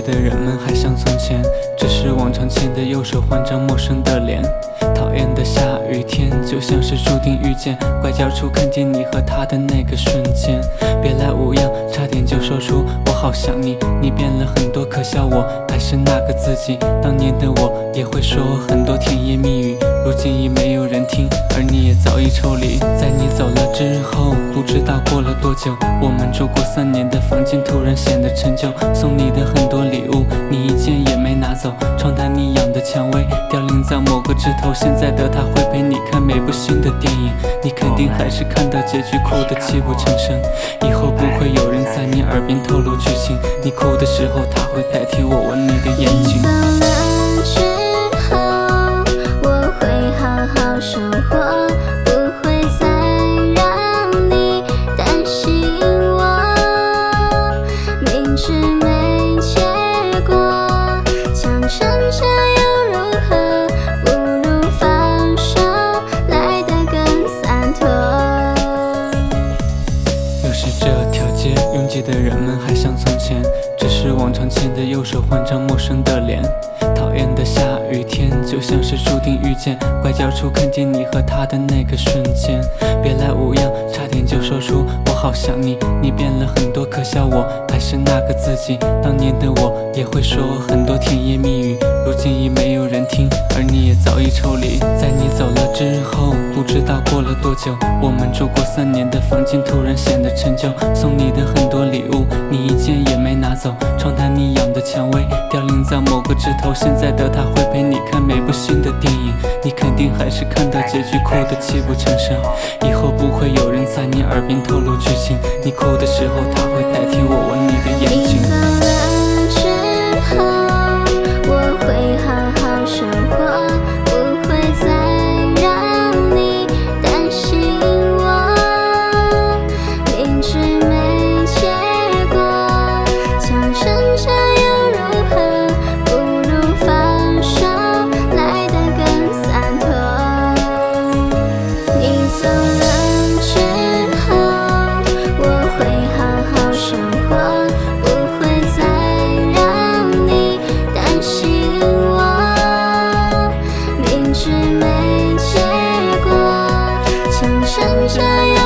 的人们还像从前，只是往常牵的右手换张陌生的脸。讨厌的下雨天，就像是注定遇见。拐角处看见你和他的那个瞬间，别来无恙，差点就说出我好想你。你变了很多，可笑我还是那个自己。当年的我也会说很多甜言蜜语，如今已没有人听，而你也早已抽离。在你走了之后，不知道过了多久，我们住过3年的房间突然显得陈旧。送你的很多礼物，你一件也没拿走。窗台你养的蔷薇凋零在某个枝头，现在的他会陪你看每部新的电影，你肯定还是看到结局哭得泣不成声。以后不会有人在你耳边透露剧情，你哭的时候他会代替我吻你的眼睛。 你走了之后，我会好好生活，不会再让你担心我。明知没结果，强撑着又如何？不如放手，来得更洒脱。 又是这条街，拥挤的人们还像从前，只是往常牵的右手换张陌生的脸。讨厌的下雨天，就像是注定遇见。拐角处看见你和他的那个瞬间，别来无恙，差点就说出我好想你。你变了很多，可笑我还是那个自己。当年的我也会说很多甜言蜜语，如今已没有人听，而你也早已抽离。在你走了之后，不知道过了多久，我们住过3年的房间突然显得陈旧。送你的很多礼物，你一件也没拿走。窗台你养的蔷薇凋零在某个枝头，现在的他会陪你看每部新的电影，你肯定还是看到结局哭得泣不成声。以后不会有人在你耳边透露剧情，你哭的时候他会代替我吻你的眼睛。 你走了之后，我会好好生活，不会再让你担心我。明知没结果，强撑着又如何？不如放手，来得更洒脱。你走了之后，我会好好生活，不会再让你担心我。明知没结果，强撑着